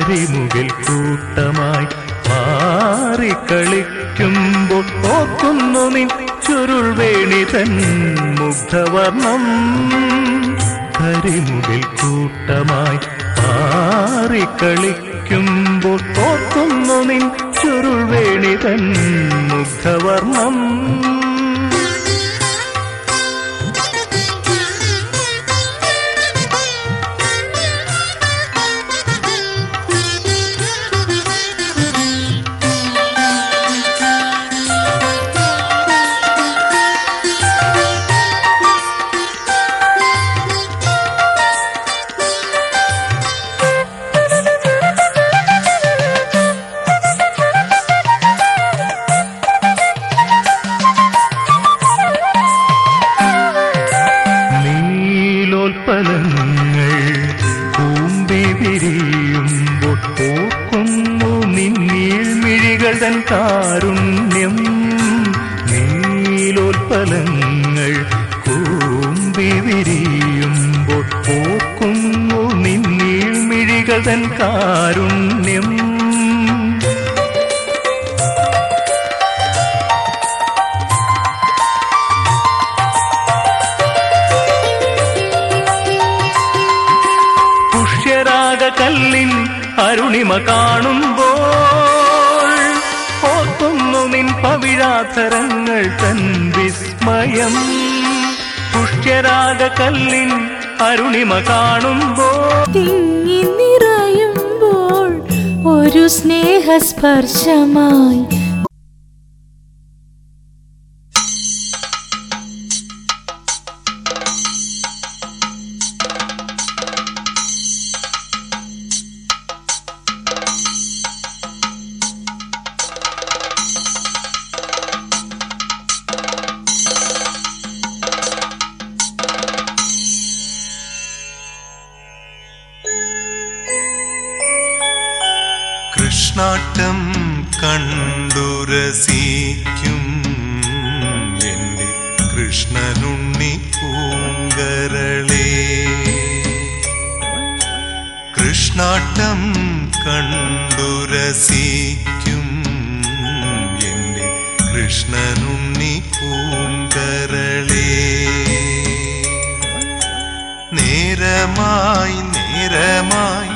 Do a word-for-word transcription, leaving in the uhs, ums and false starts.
കരിമുകിൽ കൂട്ടമായി മാറിക്കളിക്കുമ്പോൾ ഓർക്കുന്നു നിൻ ചുരുൾവേണി തൻ മുഗ്ധവർണം. കരിമുകിൽ കൂട്ടമായി മാറിക്കളിക്കുമ്പോൾ ഓർക്കുന്നു നിൻ ചുരുൾവേണി തൻ മുഗ്ധവർണം. പലങ്ങൾ കൂമ്പി വിരിയുമ്പോൾ ഓർക്കുന്നു നിന്നീഴ്മിഴികൾ തൻ കാരുണ്യം. നീലോൽപ്പലങ്ങൾ കൂമ്പി വിരിയുമ്പോൾ ഓർക്കുന്നു നിന്നീഴ്മിഴികൾ തൻ കാരുണ്യം. കല്ലിൻ അരുണിമ കാണുമ്പോൾ ഓർക്കുന്നു നിൻ പവിഴാധരങ്ങൾ തൻ വിസ്മയം. പുഷ്യരാഗ കല്ലിൻ അരുണിമ കാണുമ്പോൾ തിങ്ങി നിറയുമ്പോൾ ഒരു സ്നേഹസ്പർശമായി കൃഷ്ണാട്ടം കണ്ടുരസിക്കും എൻ്റെ കൃഷ്ണനുണ്ണി പൂങ്കരളേ. കൃഷ്ണാട്ടം കണ്ടുരസിക്കും എൻ്റെ കൃഷ്ണനുണ്ണി പൂങ്കരളേ. നേരമായി നേരമായി